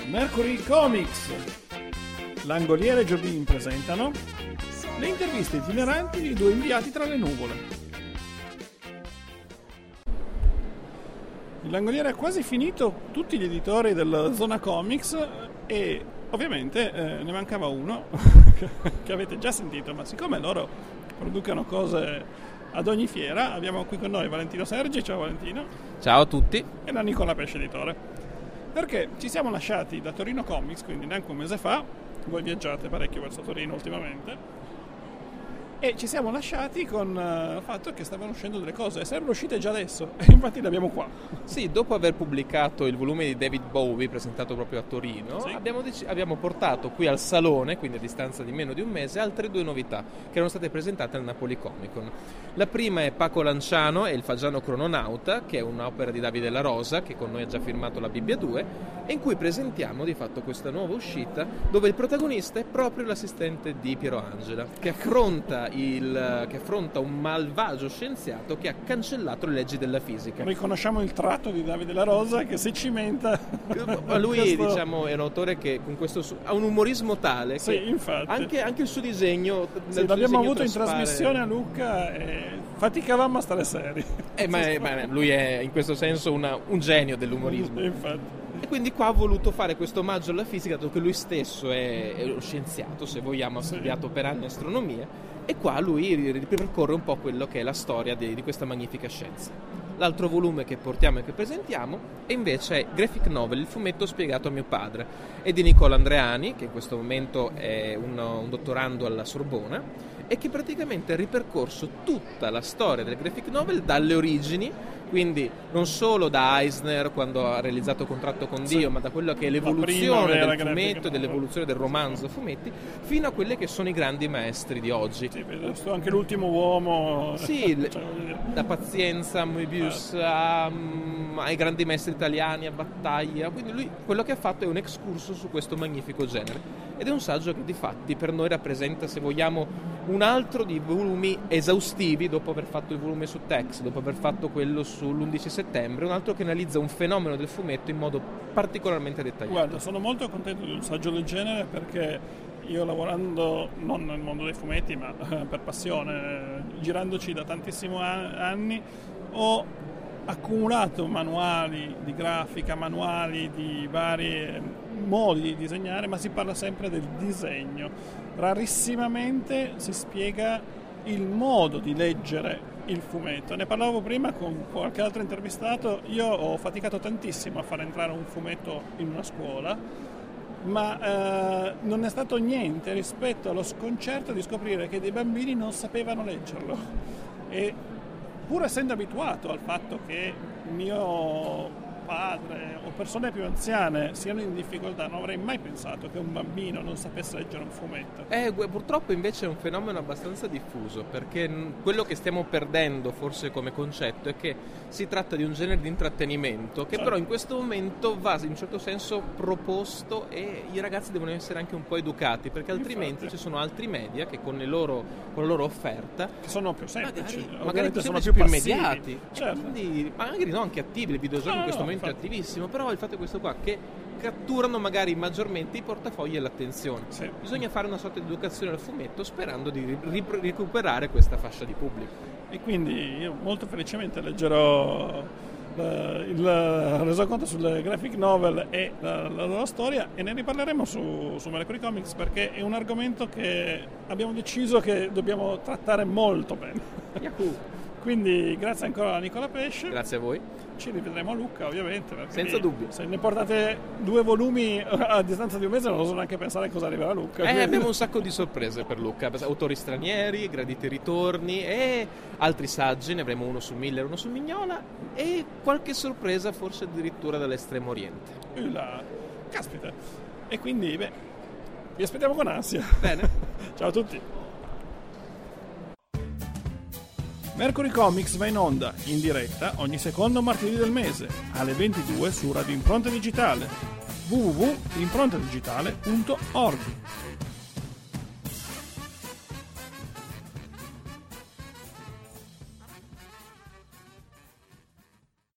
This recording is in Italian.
Mercury Comics, Langoliere e Jobim presentano le interviste itineranti di due inviati tra le nuvole. Il Langoliere ha quasi finito tutti gli editori della Zona Comics e ovviamente ne mancava uno che avete già sentito, ma siccome loro producono cose ad ogni fiera, abbiamo qui con noi Valentino Sergi. Ciao Valentino. Ciao a tutti. E la Nicola Pesce editore. Perché ci siamo lasciati da Torino Comics, quindi neanche un mese fa, voi viaggiate parecchio verso Torino ultimamente, e ci siamo lasciati con il fatto che stavano uscendo delle cose e sarebbero uscite già adesso, e infatti le abbiamo qua. Sì, dopo aver pubblicato il volume di David Bowie presentato proprio a Torino, sì, abbiamo portato qui al salone, quindi a distanza di meno di un mese, altre due novità che erano state presentate al Napoli Comic Con. La prima è Paco Lanciano e il Fagiano Crononauta, che è un'opera di Davide La Rosa, che con noi ha già firmato la Bibbia 2, e in cui presentiamo di fatto questa nuova uscita, dove il protagonista è proprio l'assistente di Piero Angela, che affronta un malvagio scienziato che ha cancellato le leggi della fisica. Riconosciamo il tratto di Davide La Rosa che si cimenta. Ma lui, diciamo, è un autore che con questo ha un umorismo tale sì, che infatti. Anche il suo disegno. Sì, l'abbiamo avuto in trasmissione a Lucca e faticavamo a stare seri. Ma lui è in questo senso un genio dell'umorismo. Infatti. E quindi qua ha voluto fare questo omaggio alla fisica, dato che lui stesso è lo scienziato, se vogliamo, ha studiato per anni astronomia, e qua lui ripercorre un po' quello che è la storia di questa magnifica scienza. L'altro volume che portiamo e che presentiamo è invece Graphic Novel, il fumetto spiegato a mio padre, è di Nicola Andreani, che in questo momento è un dottorando alla Sorbona, e che praticamente ha ripercorso tutta la storia del graphic novel dalle origini, quindi non solo da Eisner quando ha realizzato Contratto con Dio, ma da quello che è l'evoluzione del fumetto e dell'evoluzione del romanzo a fumetti, fino a quelli che sono i grandi maestri di oggi. Sì, anche l'ultimo uomo. Sì, da Pazienza, Moebius ai grandi maestri italiani, a Battaglia. Quindi lui quello che ha fatto è un excursus su questo magnifico genere. Ed è un saggio che di fatti per noi rappresenta, se vogliamo, un altro di volumi esaustivi, dopo aver fatto il volume su Tex, dopo aver fatto quello sull'11 settembre, un altro che analizza un fenomeno del fumetto in modo particolarmente dettagliato. Guarda, sono molto contento di un saggio del genere perché io, lavorando non nel mondo dei fumetti ma per passione, girandoci da tantissimi anni, ho accumulato manuali di grafica, manuali di vari modi di disegnare, ma si parla sempre del disegno. Rarissimamente si spiega il modo di leggere il fumetto. Ne parlavo prima con qualche altro intervistato. Io ho faticato tantissimo a far entrare un fumetto in una scuola, ma non è stato niente rispetto allo sconcerto di scoprire che dei bambini non sapevano leggerlo. E pur essendo abituato al fatto che mio padre o persone più anziane siano in difficoltà, non avrei mai pensato che un bambino non sapesse leggere un fumetto. Purtroppo invece è un fenomeno abbastanza diffuso, perché quello che stiamo perdendo forse come concetto è che si tratta di un genere di intrattenimento che però in questo momento va in un certo senso proposto, e i ragazzi devono essere anche un po' educati, perché altrimenti ci sono altri media che con la loro offerta che sono più semplici, magari sono più immediati, certo. Quindi magari anche attivi. Il videogioco in questo momento è attivissimo, però il fatto è questo qua, che catturano magari maggiormente i portafogli e l'attenzione. Sì. Bisogna fare una sorta di educazione al fumetto sperando di recuperare questa fascia di pubblico. E quindi io molto felicemente leggerò il resoconto sulle graphic novel e la loro storia, e ne riparleremo su Mercury Comics, perché è un argomento che abbiamo deciso che dobbiamo trattare molto bene. Yahoo! Quindi grazie ancora a Nicola Pesce. Grazie a voi. Ci rivedremo a Lucca, ovviamente. Senza dubbio. Se ne portate 2 volumi a distanza di un mese non oso neanche pensare cosa arriverà a Lucca. Abbiamo un sacco di sorprese per Lucca, autori stranieri, graditi ritorni e altri saggi, ne avremo uno su Miller, uno su Mignola, e qualche sorpresa forse addirittura dall'estremo oriente. Caspita. E quindi, vi aspettiamo con ansia. Bene. Ciao a tutti. Mercury Comics va in onda, in diretta, ogni secondo martedì del mese, alle 22 su Radio Impronta Digitale, www.improntadigitale.org.